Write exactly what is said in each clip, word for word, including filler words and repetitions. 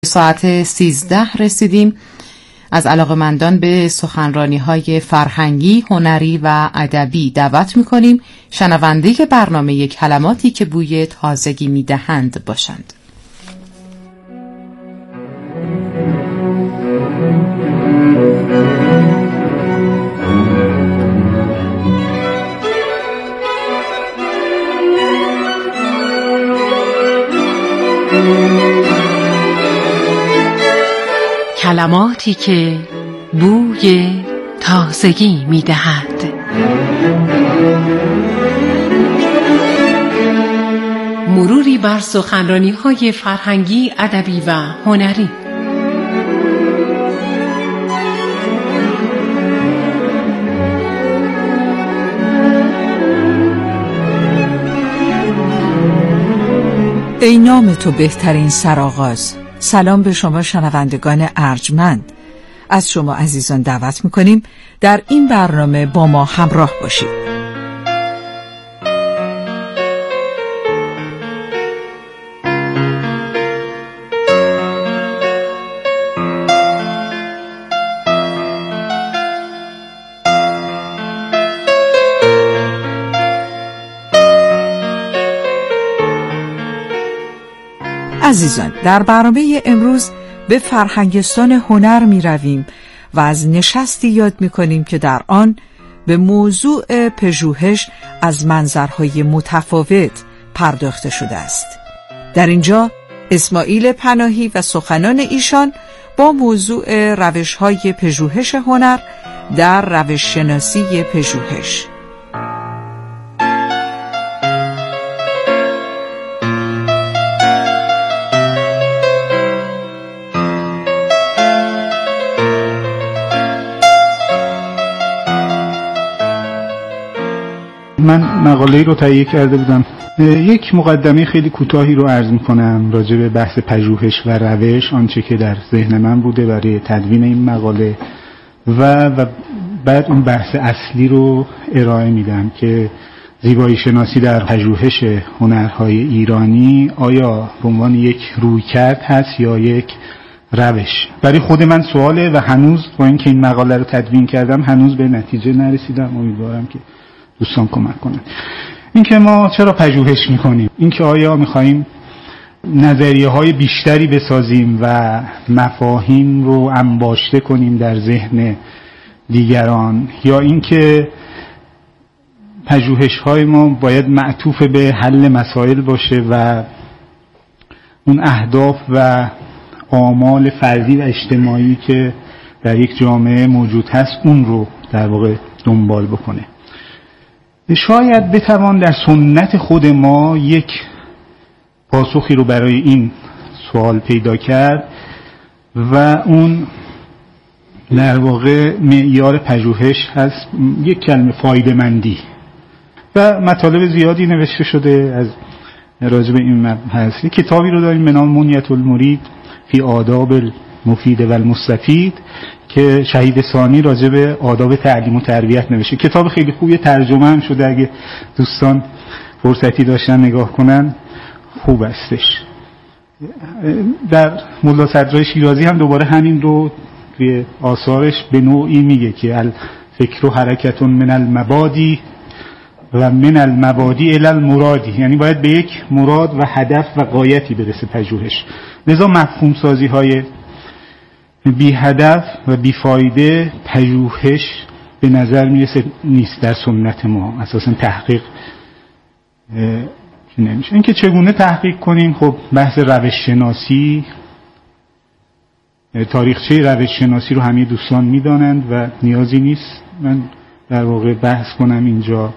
ساعت سیزده رسیدیم. از علاقه‌مندان به سخنرانی‌های فرهنگی، هنری و ادبی دعوت می‌کنیم شنونده برنامه کلماتی که بوی تازگی می‌دهند باشند. کلماتی که بوی تازگی می‌دهد. مروری بر سخنرانی‌های فرهنگی، ادبی و هنری. ای نام تو بهترین سرآغاز. سلام به شما شنوندگان ارجمند. از شما عزیزان دعوت می‌کنیم در این برنامه با ما همراه باشید. عزیزان، در برنامه امروز به فرهنگستان هنر می رویم و از نشستی یاد می کنیم که در آن به موضوع پژوهش از منظرهای متفاوت پرداخته شده است. در اینجا اسماعیل پناهی و سخنان ایشان با موضوع روش‌های پژوهش هنر در روش شناسی پژوهش. من مقاله‌ای رو تهیه کرده بودم. یک مقدمه خیلی کوتاهی رو عرض می‌کنم راجع به بحث پژوهش و روش، آنچه که در ذهن من بوده برای تدوین این مقاله و, و بعد اون بحث اصلی رو ارائه میدم که زیبایی شناسی در پژوهش هنرهای ایرانی آیا به عنوان یک رویکرد هست یا یک روش. برای خود من سواله و هنوز با اینکه این مقاله رو تدوین کردم هنوز به نتیجه نرسیدم. امیدوارم که دوستان کمک کنن. این که ما چرا پژوهش میکنیم، این که آیا میخواییم نظریه های بیشتری بسازیم و مفاهیم رو انباشته کنیم در ذهن دیگران، یا این که پژوهش های ما باید معطوف به حل مسائل باشه و اون اهداف و آمال فردی و اجتماعی که در یک جامعه موجود هست اون رو در واقع دنبال بکنه. شاید بتوان در سنت خود ما یک پاسخی رو برای این سوال پیدا کرد و اون در واقع معیار پژوهش هست یک کلمه فایده‌مندی و مطالب زیادی نوشته شده از راجع به این هست. یک کتابی رو داریم به نام منیت المرید فی آداب المفید و المستفید که شهید ثانی راجع به آداب تعلیم و تربیت نوشته. کتاب خیلی خوبی، ترجمه هم شده، اگه دوستان فرصتی داشتن نگاه کنن خوب استش. در ملا صدرای شیرازی هم دوباره همین رو توی آثارش به نوعی میگه که الفکر و حرکت من المبادی و من المبادی الی المرادی، یعنی باید به یک مراد و هدف و غایتی برسه پژوهش. لذا مفهوم سازی های بی هدف و بی فایده پژوهش به نظر میرسه نیست در سنت ما. اساسا تحقیق نمیشه. اینکه چگونه تحقیق کنیم، خب بحث روش شناسی، تاریخچه روش شناسی رو همه دوستان میدانند و نیازی نیست من در واقع بحث کنم اینجا.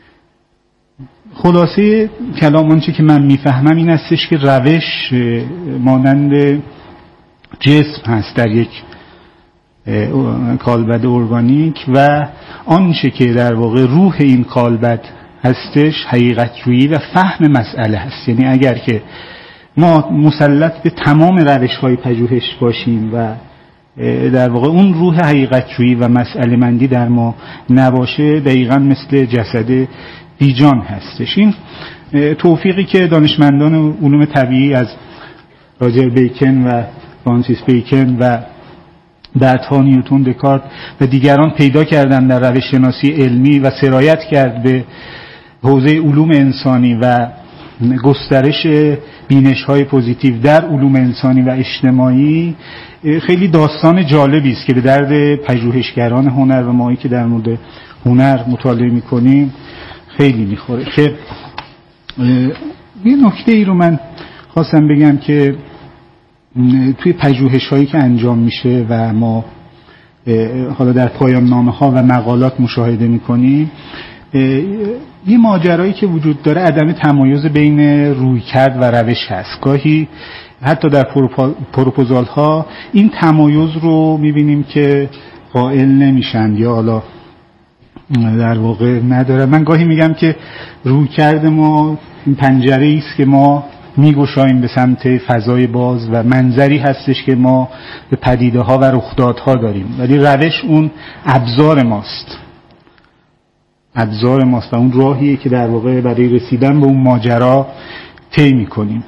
خلاصه کلام آنچه که من میفهمم این هستش که روش مانند جسم هست در یک کالبد ارگانیک و آنچه که در واقع روح این کالبد هستش حقیقت جویی و فهم مسئله هست. یعنی اگر که ما مسلط به تمام روش های پژوهش باشیم و در واقع اون روح حقیقت جویی و مسئله مندی در ما نباشه، دقیقاً مثل جسد بیجان هستش. این توفیقی که دانشمندان علوم طبیعی از راجر بیکن و فرانسیس بیکن و بعدها نیوتن، دکارت و دیگران پیدا کردن در روش شناسی علمی و سرایت کرد به حوزه علوم انسانی و گسترش بینش‌های پوزیتیو در علوم انسانی و اجتماعی، خیلی داستان جالبی است که به درد پژوهشگران هنر و مایی که در مورد هنر مطالعه می‌کنیم خیلی می‌خوره. که یه نکته ای رو من خواستم بگم که توی پژوهش‌هایی که انجام میشه و ما حالا در پایان نامه‌ها و مقالات مشاهده می‌کنیم، یه ماجرایی که وجود داره عدم تمایز بین رویکرد و روش هست. گاهی حتی در پروپوزال ها این تمایز رو میبینیم که قائل نمیشن یا حالا در واقع نداره. من گاهی میگم که رویکرد ما این پنجره‌ای است که ما میگشاییم به سمت فضای باز و منظری هستش که ما به پدیده ها و رخدادها داریم، ولی روش اون ابزار ماست ابزار ماست و اون راهیه که در واقع برای رسیدن به اون ماجرا طی می‌کنیم.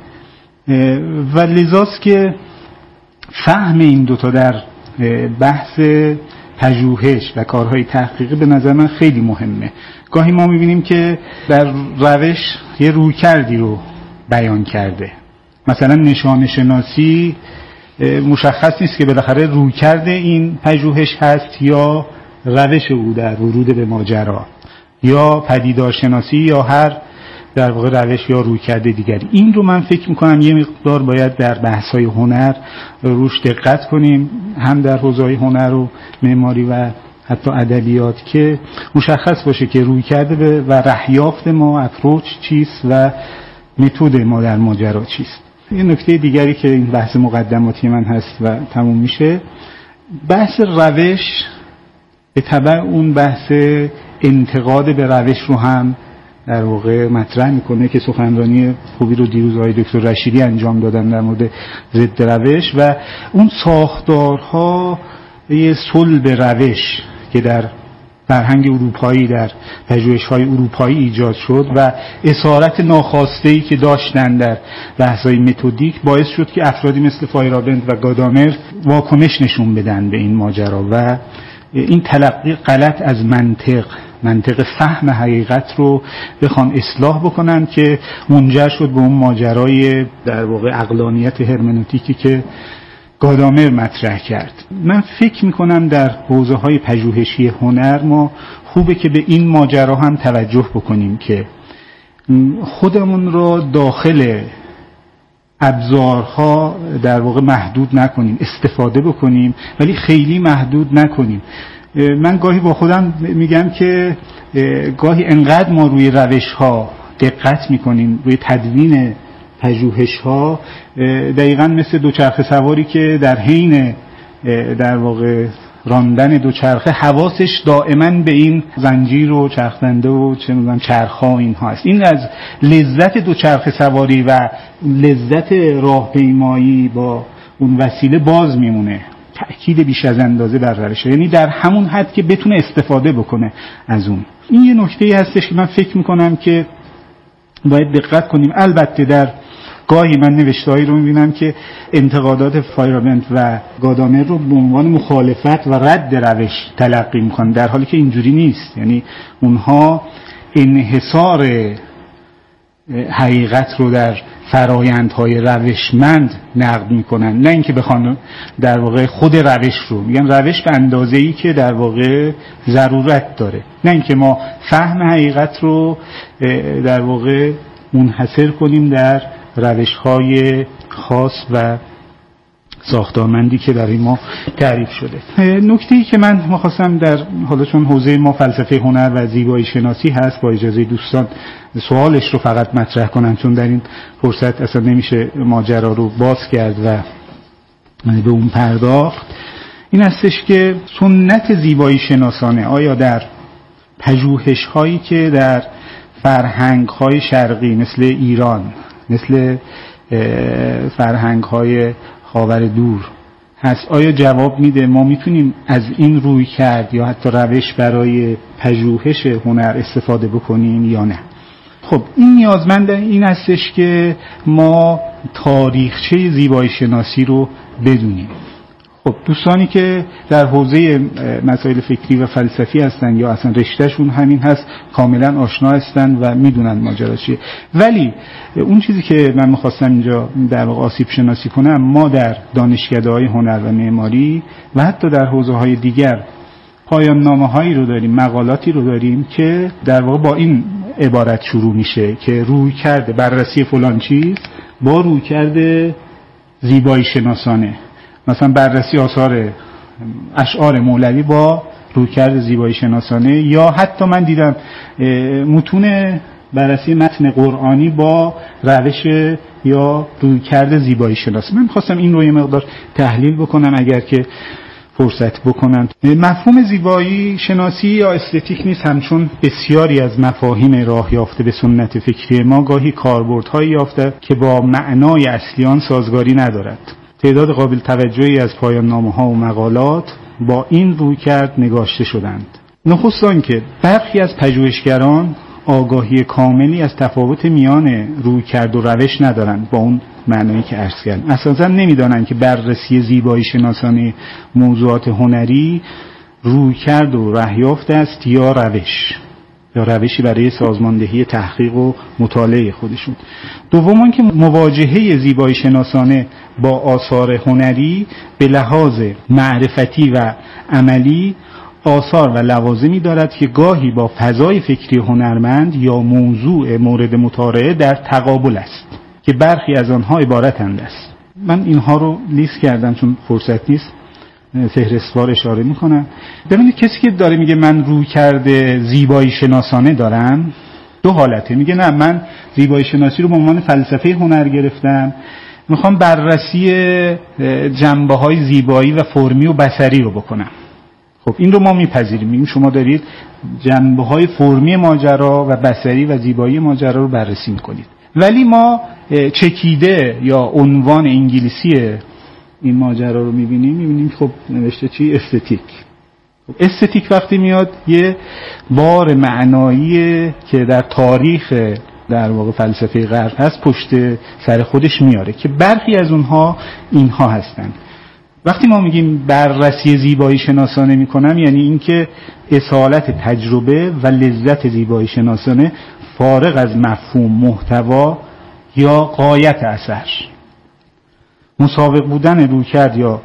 و لذاست که فهم این دوتا در بحث پژوهش و کارهای تحقیقی به نظر من خیلی مهمه. گاهی ما می‌بینیم که در روش یه رویکردی رو بیان کرده، مثلا نشانه شناسی مشخص نیست که بالاخره رویکرد این پژوهش هست یا روش او در ورود به ماجرا، یا پدیدارشناسی یا هر در واقع روش یا رویکرد دیگری. این رو من فکر میکنم یه مقدار باید در بحث‌های هنر روش دقت کنیم، هم در حوزه‌های هنر و معماری و حتی ادبیات، که مشخص باشه که رویکرد و رهیافت ما، اپروچ چیست و متد ما در ماجرا چیست. یه نکته دیگری که این بحث مقدماتی من هست و تموم میشه، بحث روش به تبع اون بحث انتقاد به روش رو هم در واقع مطرح میکنه که سخنرانی خوبی رو دیروز آقای دکتر رشیدی انجام دادن در مورد ضد روش و اون ساختارها یه صلب روش که در فرهنگ اروپایی، در پژوهش‌های اروپایی ایجاد شد و اسارت ناخواسته‌ای که داشتن در بحث‌های متدیک باعث شد که افرادی مثل فایرابند و گادامر واکنش نشون بدن به این ماجرا و این تلقی غلط از منطق منطق فهم حقیقت رو بخوان اصلاح بکنن که منجر شد به اون ماجرای در واقع عقلانیت هرمنوتیکی که گادامر مطرح کرد. من فکر میکنم در حوزه‌های پژوهشی هنر ما خوبه که به این ماجرا هم توجه بکنیم که خودمون رو داخل ابزارها در واقع محدود نکنیم، استفاده بکنیم ولی خیلی محدود نکنیم. من گاهی با خودم میگم که گاهی انقدر ما روی روش‌ها دقت میکنیم، روی تدوین پژوهش‌ها، دقیقاً مثل دوچرخه سواری که در حین در واقع راندن دوچرخه حواسش دائما به این زنجیر و چرخنده و چه می‌دونم چرخ‌ها اینها است. این از لذت دوچرخه سواری و لذت راهپیمایی با اون وسیله باز میمونه. تأکید بیش از اندازه بر روش، یعنی در همون حد که بتونه استفاده بکنه از اون. این یه نکته‌ای هستش که من فکر می‌کنم که باید دقت کنیم. البته در گاهی من نوشته‌هایی رو می‌بینم که انتقادات فایرابند و گادامر رو به عنوان مخالفت و رد روش تلقی می‌کنن، در حالی که اینجوری نیست. یعنی اونها انحصار حقیقت رو در فرایندهای روشمند نقد میکنن، نه اینکه بخوان در واقع خود روش رو میگن روش به اندازه‌ای که در واقع ضرورت داره، نه اینکه ما فهم حقیقت رو در واقع منحصر کنیم در روش‌های خاص و ساختارمندی که برای ما تعریف شده. نکته‌ای که من می‌خواستم در حالا چون حوزه ما فلسفه هنر و زیبایی شناسی هست، با اجازه دوستان سوالش رو فقط مطرح کنم، چون در این فرصت اصلا نمیشه ماجرا رو باز کرد و به اون پرداخت. این هستش که سنت زیبایی شناسانه آیا در پژوهش‌هایی که در فرهنگ‌های شرقی مثل ایران، مثل فرهنگ‌های خاور دور هست، آیا جواب میده ما میتونیم از این روی کرد یا حتی روش برای پژوهش هنر استفاده بکنیم یا نه؟ خب این نیازمند این هستش که ما تاریخچه زیبایی شناسی رو بدونیم. خب دوستانی که در حوزه مسائل فکری و فلسفی هستن یا اصلا رشتهشون همین هست کاملا آشنا هستن و میدونن ماجرا چیه، ولی اون چیزی که من میخواستم اینجا در واقع آسیب شناسی کنم، ما در دانشکده‌های هنر و معماری و حتی در حوزه‌های دیگر پایان نامه‌هایی رو داریم، مقالاتی رو داریم که در واقع با این عبارت شروع میشه که روی کرده بررسی فلان چیز با روی کرده زیبایی شناسانه، مثلا بررسی آثار اشعار مولوی با رویکرد زیبایی شناسانه، یا حتی من دیدم متون بررسی متن قرآنی با روش یا رویکرد زیبایی شناسی. من خواستم این رو یه مقدار تحلیل بکنم اگر که فرصت بکنم. مفهوم زیبایی شناسی یا استتیک نیست همچون بسیاری از مفاهیم راه یافته به سنت فکری ما گاهی کاربردهایی یافته که با معنای اصلی آن سازگاری ندارد. تعداد قابل توجهی از پایان نامه‌ها و مقالات با این رویکرد نگاشته شدند. نخست آنکه برخی از پژوهشگران آگاهی کاملی از تفاوت میان رویکرد و روش ندارند، با اون معنایی که عرض کردم. اساساً نمیدانند که بررسی زیبایی شناسانه موضوعات هنری رویکرد و رهیافت است یا روش یا روشی برای سازماندهی تحقیق و مطالعه خودشون. دوم آنکه مواجهه زیبایی شناسانه با آثار هنری به لحاظ معرفتی و عملی آثار و لوازمی دارد که گاهی با فضای فکری هنرمند یا موضوع مورد مطالعه در تقابل است که برخی از آنها عبارتند است. من اینها رو لیست کردم چون فرصت نیست، فهرستوار اشاره میکنم. ببینید کسی که داره میگه من روی کرده زیبایی شناسانه دارم، دو حالته. میگه نه من زیبایی شناسی رو به عنوان فلسفه هنر گرفتم، میخوام بررسی جنبه‌های زیبایی و فرمی و بصری رو بکنم. خب این رو ما میپذیریم، میگیم شما دارید جنبه‌های فرمی ماجرا و بصری و زیبایی ماجرا رو بررسی میکنید. ولی ما چکیده یا عنوان انگلیسی این ماجرا رو میبینیم، میبینیم خب نوشته چی؟ استتیک. خب استتیک وقتی میاد یه بار معنایی که در تاریخ در واقع فلسفه غرب هست پشت سر خودش میاره که برخی از اونها اینها هستن. وقتی ما میگیم بررسی زیبایی شناسانه میکنم، یعنی اینکه اصالت تجربه و لذت زیبایی شناسانه فارغ از مفهوم، محتوا یا غایت اثر، مسابق بودن رویکرد یا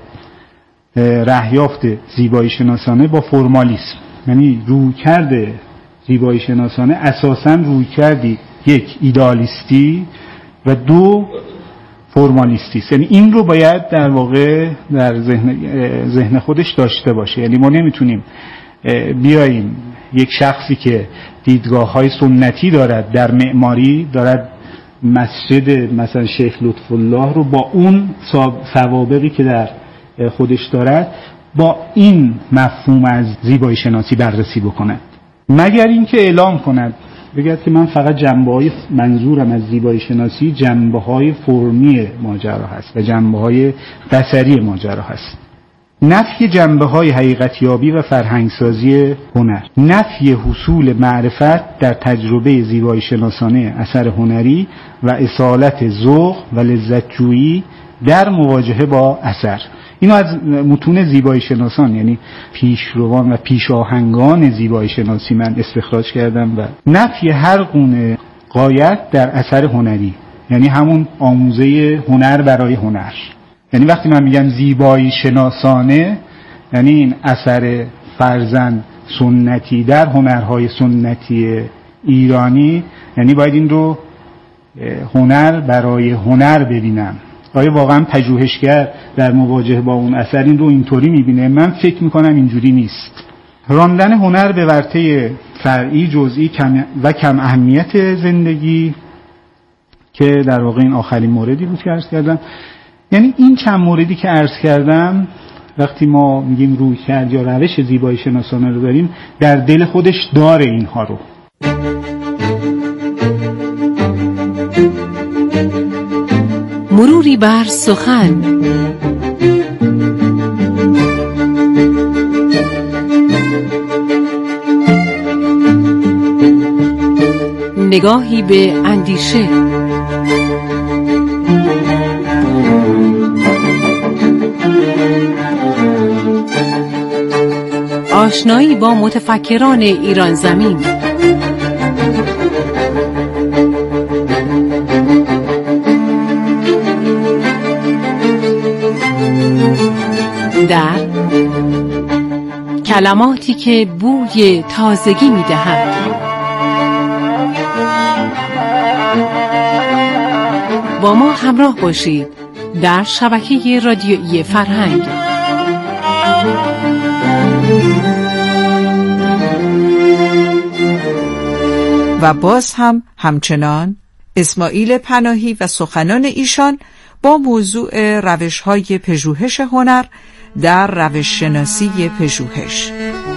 رهیافت زیبایی شناسانه با فرمالیسم. یعنی رویکرد زیبایی شناسانه اساساً رویکردی یک ایدالیستی و دو فرمالیستی است. یعنی این رو باید در واقع در ذهن ذهن خودش داشته باشه. یعنی ما نمیتونیم بیاییم یک شخصی که دیدگاه‌های سنتی دارد در معماری، دارد مسجد مثلا شیخ لطف الله رو با اون سوابقی که در خودش دارد با این مفهوم از زیبایی شناسی بررسی بکند، مگر اینکه اعلام کند بگید که من فقط جنبه‌های منظورم از زیبایی شناسی جنبه‌های فرمی ماجرا هست و جنبه‌های بصری ماجرا هست. نفی جنبه‌های حقیقتیابی و فرهنگسازی هنر، نفی حصول معرفت در تجربه زیبایی شناسانه اثر هنری و اصالت ذوق و لذت جویی در مواجهه با اثر. اینو از متون زیبایی شناسان، یعنی پیشروان و پیشاهنگان زیبایی شناسی من استخراج کردم. و نفی هر گونه غایت در اثر هنری، یعنی همون آموزه هنر برای هنر. یعنی وقتی من میگم زیبایی شناسانه، یعنی این اثر فرزن سنتی در هنرهای سنتی ایرانی، یعنی باید این رو هنر برای هنر ببینم. آیا واقعا پژوهشگر در مواجهه با اون اثر این رو اینطوری میبینه؟ من فکر میکنم اینجوری نیست. راندن هنر به ورطه فرعی، جزئی و کم اهمیت زندگی که در واقع این آخرین موردی بود که عرض کردم. یعنی این چند موردی که عرض کردم وقتی ما میگیم رویکرد یا روش زیبایی شناسانه رو داریم، در دل خودش داره اینها رو. مروری بر سخن. نگاهی به اندیشه. آشنایی با متفکران ایران زمین. در کلماتی که بوی تازگی می‌دهند. با ما همراه باشید در شبکه رادیویی فرهنگ. و باز هم همچنان اسماعیل پناهی و سخنان ایشان با موضوع روش‌های پژوهش هنر در روش شناسی پژوهش.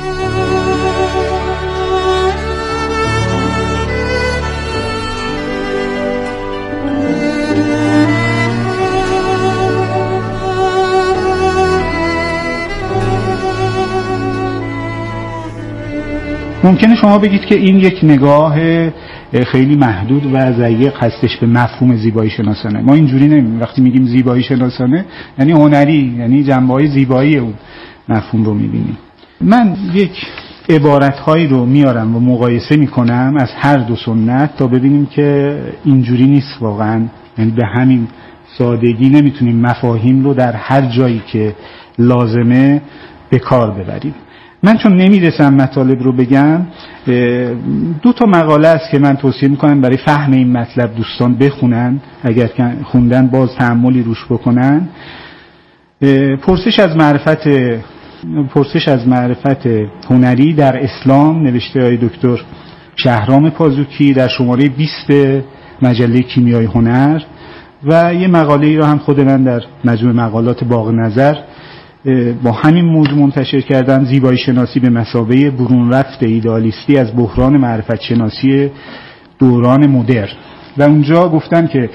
ممکنه شما بگید که این یک نگاه خیلی محدود و ضیق هستش به مفهوم زیبایی شناسانه. ما اینجوری نمیگیم. وقتی میگیم زیبایی شناسانه یعنی هنری، یعنی جنبه‌های زیبایی اون مفهوم رو میبینیم. من یک عبارت‌هایی رو میارم و مقایسه میکنم از هر دو سنت تا ببینیم که اینجوری نیست واقعا. یعنی به همین سادگی نمیتونیم مفاهیم رو در هر جایی که لازمه به کار ببریم. من چون نمیرسم مطالب رو بگم، دو تا مقاله است که من توصیه میکنم برای فهم این مطلب دوستان بخونن، اگر خوندن باز تأملی روش بکنن. پرسش از معرفت پرسش از معرفت هنری در اسلام نوشته های دکتر شهرام پازوکی در شماره بیست مجله کیمیای هنر، و یه مقاله ای را هم خود من در مجموع مقالات باغ نظر با همین موضوع منتشر کردم، زیبایی شناسی به مثابه برون رفت ایدئالیستی از بحران معرفت شناسی دوران مدرن. و اونجا گفتم که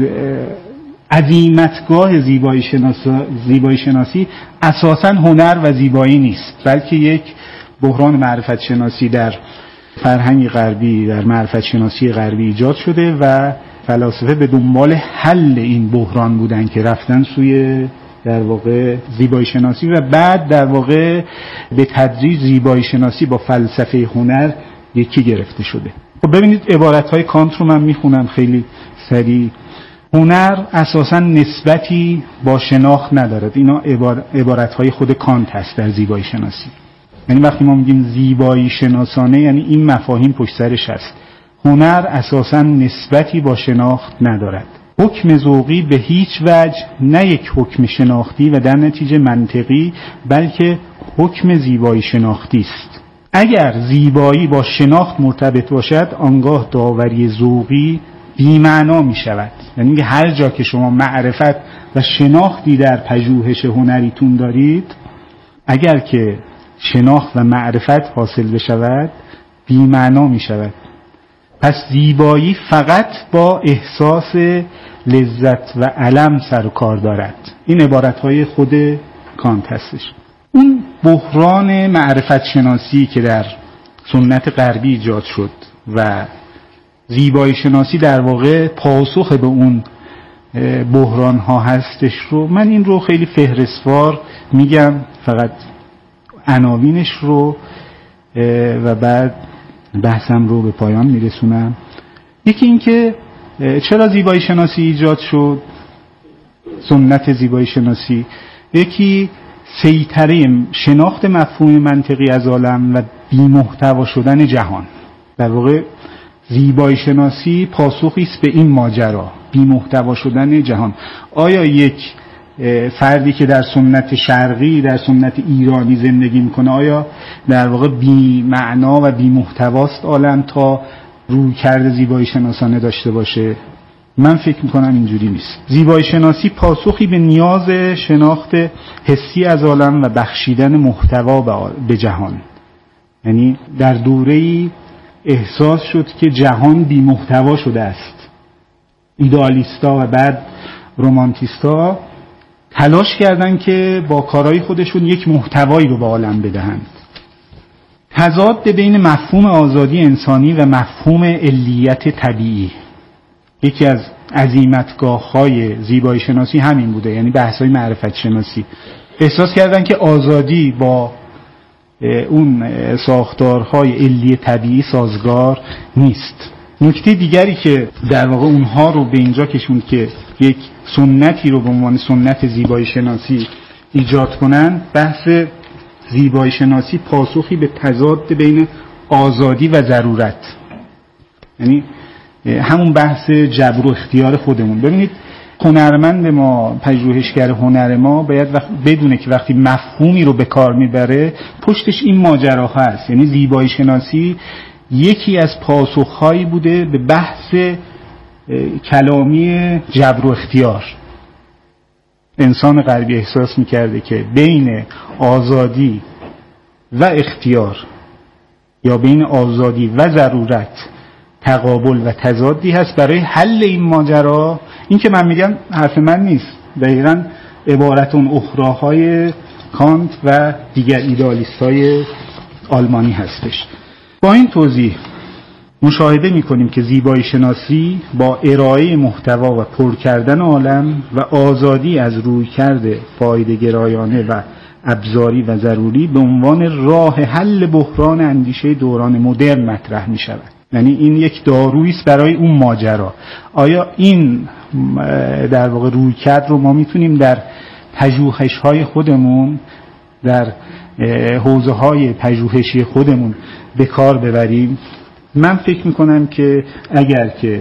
عظیمتگاه زیبایی شناسی, زیبایی شناسی اساساً هنر و زیبایی نیست، بلکه یک بحران معرفت شناسی در فرهنگ غربی، در معرفت شناسی غربی ایجاد شده و فلاسفه به دنبال حل این بحران بودن که رفتن سوی در واقع زیبایی شناسی و بعد در واقع به تدریج زیبایی شناسی با فلسفه هنر یکی گرفته شده. خب ببینید عبارت‌های کانت رو من میخونم خیلی سریع. هنر اساساً نسبتی با شناخت ندارد. اینا عبارت‌های خود کانت هست در زیبایی شناسی. یعنی وقتی ما میگیم زیبایی شناسانه یعنی این مفاهیم پشت سرش هست. هنر اساساً نسبتی با شناخت ندارد. حکم ذوقی به هیچ وجه نه یک حکم شناختی و در نتیجه منطقی، بلکه حکم زیبایی شناختی است. اگر زیبایی با شناخت مرتبط باشد، آنگاه داوری ذوقی بی‌معنا می شود. یعنی هر جا که شما معرفت و شناختی در پژوهش هنریتون دارید، اگر که شناخت و معرفت حاصل بشود بی‌معنا می شود. پس زیبایی فقط با احساس لذت و الم سر و کار دارد. این عبارتهای خود کانت هستش. اون بحران معرفت شناسی که در سنت غربی ایجاد شد و زیبایی شناسی در واقع پاسخ به اون بحران ها هستش رو من این رو خیلی فهرستوار میگم، فقط عناوینش رو و بعد بحثم رو به پایان میرسونم. یکی این که چرا زیبایی شناسی ایجاد شد، سنت زیبایی شناسی. یکی سیطره شناخت مفهوم منطقی از عالم و بی‌محتوا شدن جهان. در واقع زیبایی شناسی پاسخی است به این ماجرا، بی‌محتوا شدن جهان. آیا یک فردی که در سنت شرقی، در سنت ایرانی زندگی میکنه، آیا در واقع بی معنا و بی محتواست عالم تا رویکرد زیبایی شناسانه داشته باشه؟ من فکر میکنم اینجوری نیست. زیبایی شناسی پاسخی به نیاز شناخت حسی از عالم و بخشیدن محتوا به جهان. یعنی در دوره‌ای احساس شد که جهان بی محتوا شده است. ایدئالیستا و بعد رومانتیستا تلاش کردن که با کارهای خودشون یک محتوایی رو به عالم بدهند. تضاد بین مفهوم آزادی انسانی و مفهوم علیت طبیعی یکی از عظیمتگاه‌های زیبایی شناسی همین بوده، یعنی بحث‌های معرفت شناسی. احساس کردن که آزادی با اون ساختارهای علی طبیعی سازگار نیست. نکته دیگری که در واقع اونها رو به اینجا کشوند که یک سنتی رو به عنوان سنت زیبایی شناسی ایجاد کنن، بحث زیبایی شناسی پاسخی به تضاد بین آزادی و ضرورت، یعنی همون بحث جبر و اختیار خودمون. ببینید هنرمند ما، پژوهشگر هنر ما باید بدونه که وقتی مفهومی رو به کار میبره پشتش این ماجراها هست. یعنی زیبایی شناسی یکی از پاسخهایی بوده به بحث کلامی جبر و اختیار. انسان غربی احساس میکرده که بین آزادی و اختیار یا بین آزادی و ضرورت تقابل و تضادی هست. برای حل این ماجرا، این که من میگم حرف من نیست، دقیقاً عبارت اون اخراهای کانت و دیگر ایدئالیست‌های آلمانی هستش. با این توضیح مشاهده میکنیم که زیبایی شناسی با ارائه محتوا و پر کردن عالم و آزادی از رویکرد فایده گرایانه و ابزاری و ضروری به عنوان راه حل بحران اندیشه دوران مدرن مطرح می شود. یعنی این یک دارویی است برای اون ماجرا. آیا این در واقع رویکرد رو ما میتونیم در پژوهش‌های خودمون، در حوزه‌های پژوهشی خودمون به کار ببریم؟ من فکر میکنم که اگر که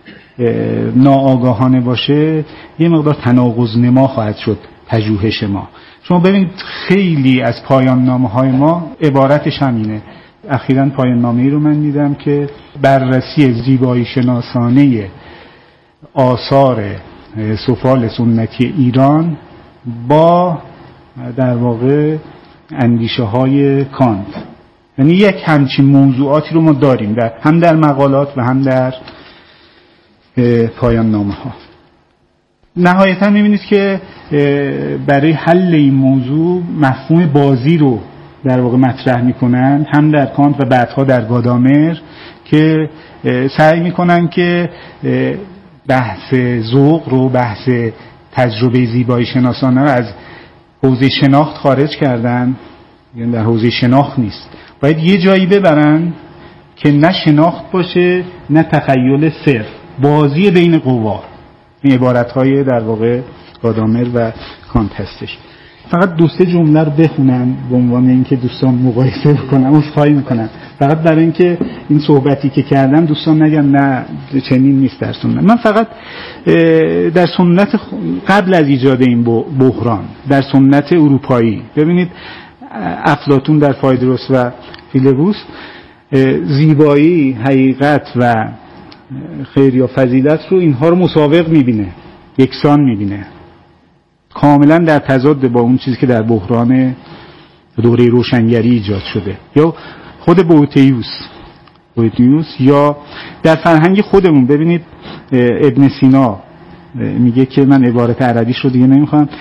ناآگاهانه باشه یه مقدار تناقض نما خواهد شد پژوهش ما. شما ببینید خیلی از پایان نامه های ما عبارتش همینه. اخیراً پایان نامه‌ای رو من دیدم که بررسی زیبایی شناسانه آثار سفال سنتی ایران با در واقع اندیشه های کانت. یعنی یک همچین موضوعاتی رو ما داریم در هم در مقالات و هم در پایان نامه ها. نهایتا می‌بینید که برای حل این موضوع مفهوم بازی رو در واقع مطرح میکنن، هم در کانت و بعدها در گادامر، که سعی میکنن که بحث ذوق رو، بحث تجربه زیبایی شناسانه رو از حوزه شناخت خارج کردن. یعنی در حوزه شناخت نیست، باید یه جایی ببرن که نه شناخت باشه نه تخیل صرف، بازی بین قوا. این عبارت‌های در واقع گادامر و کانت هستش. فقط دو سه جمله رو بخونم به عنوان اینکه دوستان مقایسه بکنم، عذرخواهی میکنم، فقط برای اینکه این صحبتی که کردم دوستان نگن نه چنین نیست در سنت. من فقط در سنت قبل از ایجاد این بحران، در سنت اروپایی، ببینید افلاطون در فایدروس و فیلبوس زیبایی، حقیقت و خیر یا فضیلت رو اینها رو مساوق میبینه، یکسان میبینه، کاملا در تضاد با اون چیزی که در بحران دوره روشنگری ایجاد شده. یا خود بوتیوس بوتیوس یا در فرهنگ خودمون ببینید ابن سینا میگه که من عبارت عربیش رو دیگه نمیخوام،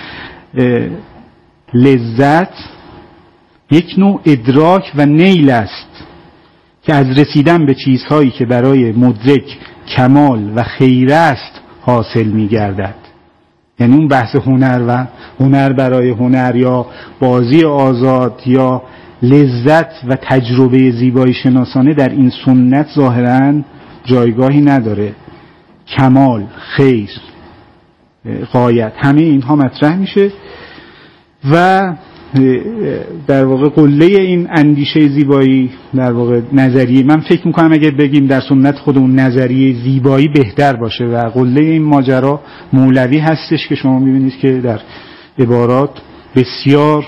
لذت یک نوع ادراک و نیل است که از رسیدن به چیزهایی که برای مدرک کمال و خیر است حاصل میگردد. یعنی اون بحث هنر و هنر برای هنر یا بازی آزاد یا لذت و تجربه زیبایی شناسانه در این سنت ظاهراً جایگاهی نداره. کمال، خیر، غایت، همه اینها مطرح میشه و در واقع قله این اندیشه زیبایی در واقع نظریه، من فکر میکنم اگر بگیم در سنت خودمون نظریه زیبایی بهتر باشه و قله این ماجرا مولوی هستش که شما میبینید که در عبارات بسیار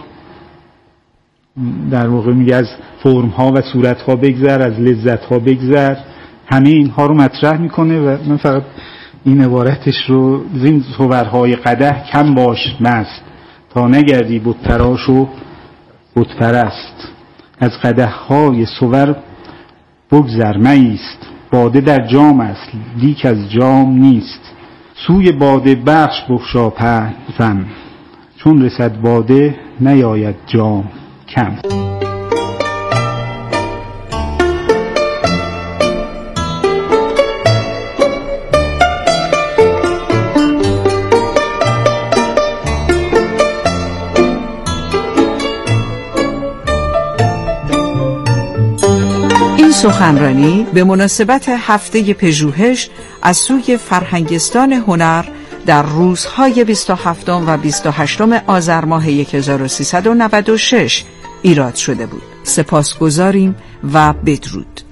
در واقع میگه از فرمها و صورتها بگذر، از لذتها بگذر، همه اینها رو مطرح میکنه و من فقط این عبارتش رو، زین صورهای قدح کم باش مست تا نگردی بت تراش و بت پرست، از قدح‌های صور بگذر مایست، باده در جام است لیک از جام نیست، سوی باده بخش بخشا پهن، چون رسد باده نیاید جام کم. سخنرانی به مناسبت هفته پژوهش از سوی فرهنگستان هنر در روزهای بیست و هفتم و بیست و هشتم آذر ماه هزار و سیصد و نود و شش ایراد شده بود. سپاسگزاریم و بدرود.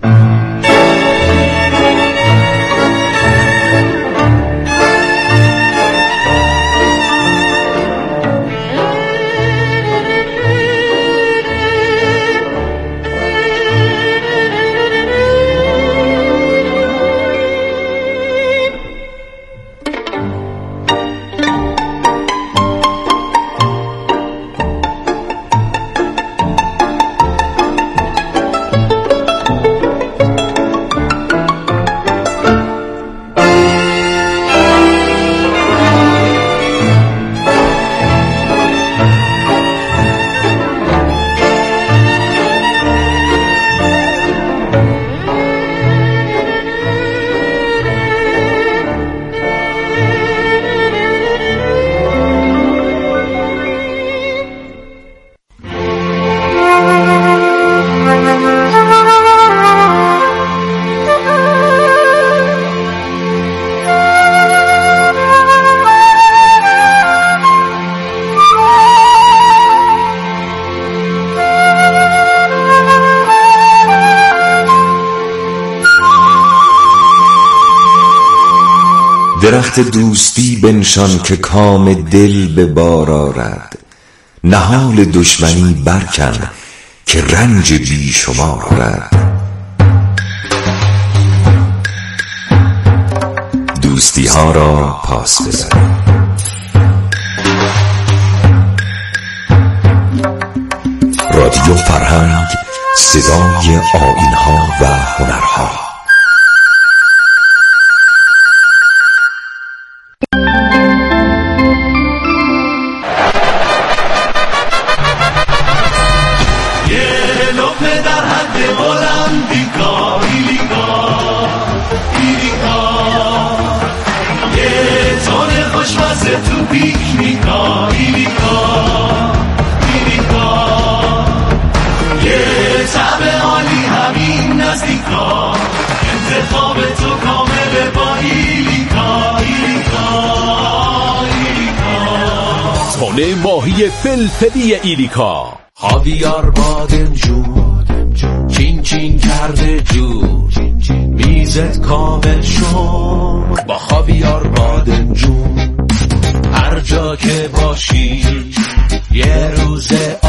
درخت دوستی بنشان که کام دل به بار آرد، نهال دشمنی برکن که رنج بی شمار آرد. دوستی ها را پاس بزن. رادیو فرهنگ، صدای آیین ها و هنرها. تن ماهی فلفلی ایریکا، خاویار بادمجون چین چین کرده جون، میزت کامل شد با خاویار بادمجون. هر جا که باشی یه روز